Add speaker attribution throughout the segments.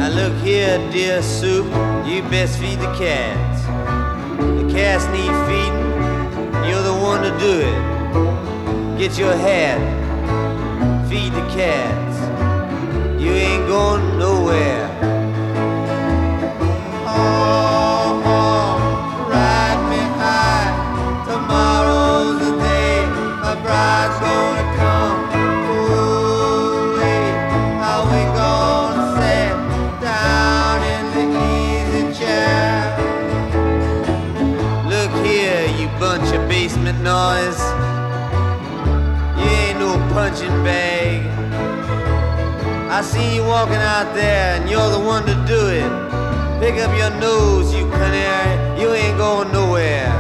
Speaker 1: Now look here, dear soup, you best feed the cats. The cats need feeding, you're the one to do it. Get your hat, feed the cats. You ain't going nowhere. Ride me high, tomorrow's the day my bride's gonna come. Ooh, how we gonna sit down in the easy chair? Look here, you bunch of basement noise. You ain't no punching bag. I see you walking out there and you're the one to do it. Pick up your nose, you canary, you ain't going nowhere.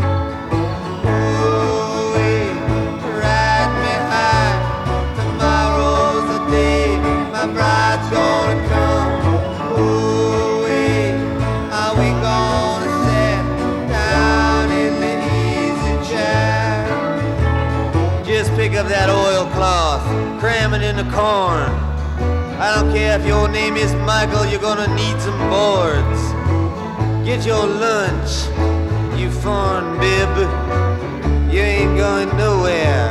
Speaker 1: Ooh, ride me high, tomorrow's the day my bride's gonna come. Ooh, how we gonna sit down in the easy chair? Just pick up that oilcloth, cram it in the corn. I don't care if your name is Michael, you're gonna need some boards. Get your lunch, you foreign bib. You ain't going nowhere.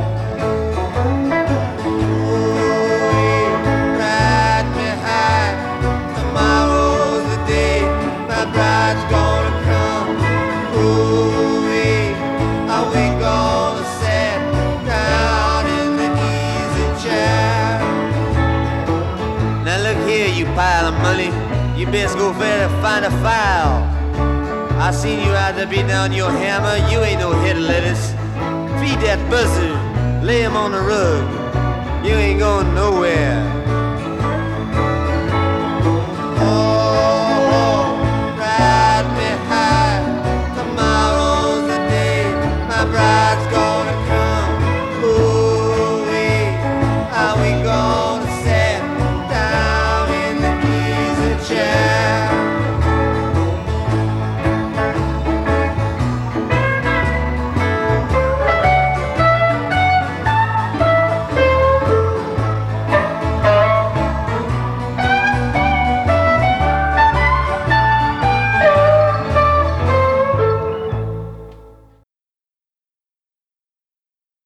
Speaker 1: Ooh, ride me high, tomorrow's the day my bride's gonna come. Ooh, how we gonna sit down in the easy chair? Now look here, you pile of money, you best go find a file. I seen you out there beating down your hammer, you ain't no head of lettuce. Feed that buzzard, lay him on the rug, you ain't going nowhere.